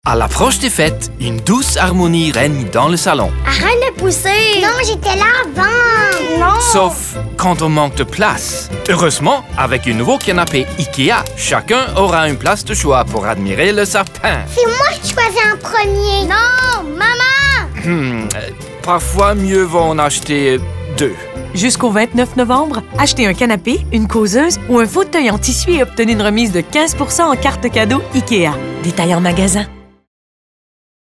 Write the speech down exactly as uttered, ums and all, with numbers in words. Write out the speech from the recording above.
À l'approche des fêtes, une douce harmonie règne dans le salon. Arrête de pousser! Non, j'étais là avant! Non! Sauf quand on manque de place. Heureusement, avec un nouveau canapé Ikea, chacun aura une place de choix pour admirer le sapin. C'est moi qui choisis en premier! Non! Maman! Hmm, euh, parfois, mieux vaut en acheter deux. Jusqu'au vingt-neuf novembre, achetez un canapé, une causeuse ou un fauteuil en tissu et obtenez une remise de quinze pour cent en carte cadeau IKEA. Détail en magasin.